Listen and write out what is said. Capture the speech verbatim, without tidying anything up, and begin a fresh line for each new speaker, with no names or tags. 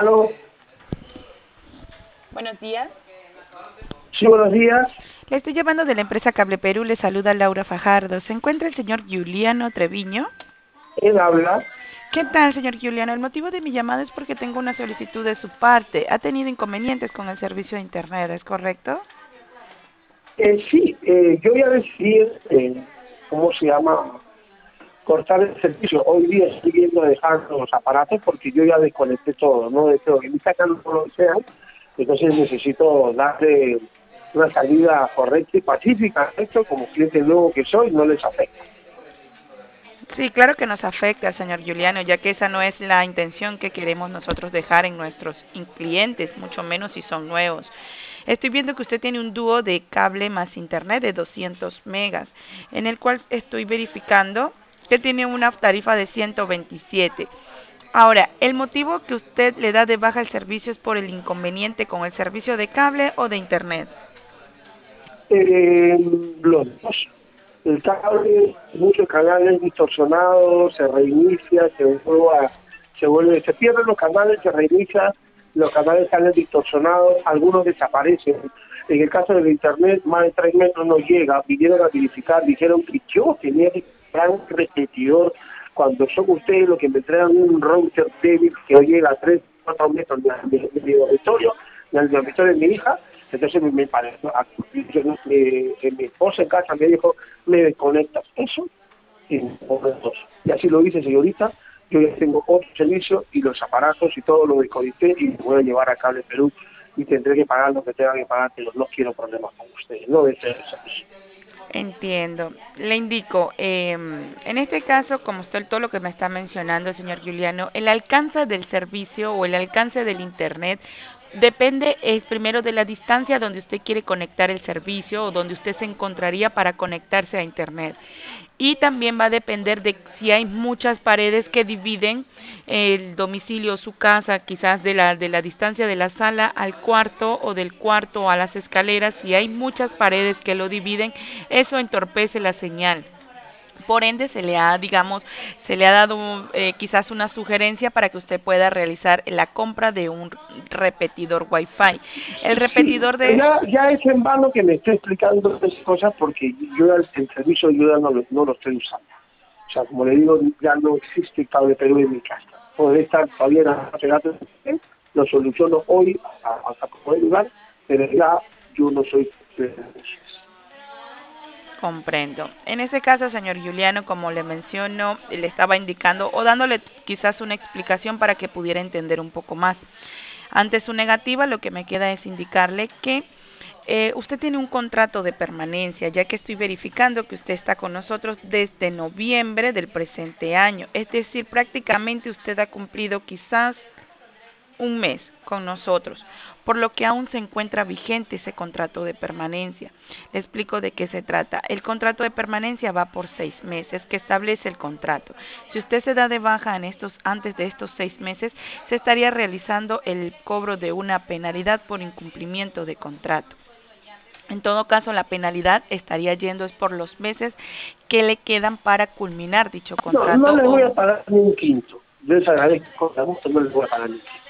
Aló,
Buenos días.
sí, buenos días.
Le estoy llamando de la empresa Cable Perú. Le saluda Laura Fajardo. ¿Se encuentra el señor Giuliano Treviño?
Él habla.
¿Qué tal, señor Giuliano? El motivo de mi llamada es porque tengo una solicitud de su parte. Ha tenido inconvenientes con el servicio de Internet, ¿es correcto?
Eh, sí, eh, yo voy a decidir, eh, ¿cómo se llama? Cortar el servicio. Hoy día estoy viendo dejar los aparatos porque yo ya desconecté todo, ¿no? De todo. Y me sacan lo que sea, entonces necesito darle una salida correcta y pacífica. Esto, como cliente nuevo que soy, no les afecta.
Sí, claro que nos afecta, señor Giuliano, ya que esa no es la intención que queremos nosotros dejar en nuestros in- clientes, mucho menos si son nuevos. Estoy viendo que usted tiene un dúo de cable más internet de doscientos megas, en el cual estoy verificando que tiene una tarifa de ciento veintisiete. Ahora, ¿el motivo que usted le da de baja el servicio es por el inconveniente con el servicio de cable o de internet?
Eh, los dos. El cable, muchos canales distorsionados, se reinicia, se vuelve, se vuelve, se pierden los canales, se reinicia, los canales salen distorsionados, algunos desaparecen. En el caso del internet, más de tres metros no llega, vinieron a verificar, dijeron que yo tenía que comprar un repetidor, cuando son ustedes los que me traen un router débil que no llega a tres, cuatro metros de, de, de mi dormitorio, del dormitorio de mi hija. Entonces me, me pareció, yo, no- mi, mi esposa en casa me dijo, me desconectas eso y me pones dos. Y así lo hice, señorita. Yo ya tengo otro servicio y los aparatos y todo lo desconecté y me voy a llevar a Cable Perú y tendré que pagar lo que tenga que pagar, pero no quiero problemas con ustedes, no deseo el servicio.
Entiendo. Le indico, eh, en este caso, como usted todo lo que me está mencionando, señor Giuliano, el alcance del servicio o el alcance del Internet depende es primero de la distancia donde usted quiere conectar el servicio o donde usted se encontraría para conectarse a Internet. Y también va a depender de si hay muchas paredes que dividen el domicilio, su casa, quizás de la, de la distancia de la sala al cuarto o del cuarto a las escaleras. Si hay muchas paredes que lo dividen, eso entorpece la señal. Por ende, se le ha, digamos, se le ha dado eh, quizás una sugerencia para que usted pueda realizar la compra de un repetidor Wi-Fi. El
Sí,
repetidor
pero
de...
ya, ya es en vano que me esté explicando esas cosas porque yo ya el, el servicio yo ya no, lo- no lo estoy usando. O sea, como le digo, ya no existe Cable Perú en mi casa. Puede estar todavía en la base de datos, lo soluciono hoy a, a, a como lugar, pero ya yo no soy de
Comprendo. En ese caso, señor Juliano, como le menciono, le estaba indicando o dándole quizás una explicación para que pudiera entender un poco más. Ante su negativa, lo que me queda es indicarle que eh, usted tiene un contrato de permanencia, ya que estoy verificando que usted está con nosotros desde noviembre del presente año. Es decir, prácticamente usted ha cumplido quizás un mes con nosotros, por lo que aún se encuentra vigente ese contrato de permanencia. Le explico de qué se trata. El contrato de permanencia va por seis meses que establece el contrato. Si usted se da de baja en estos, antes de estos seis meses, se estaría realizando el cobro de una penalidad por incumplimiento de contrato. En todo caso, la penalidad estaría yendo es por los meses que le quedan para culminar dicho
No, no
contrato
les voy
o
a pagar ni un quinto. Yo les agradezco, con gusto no les voy a pagar ni un quinto.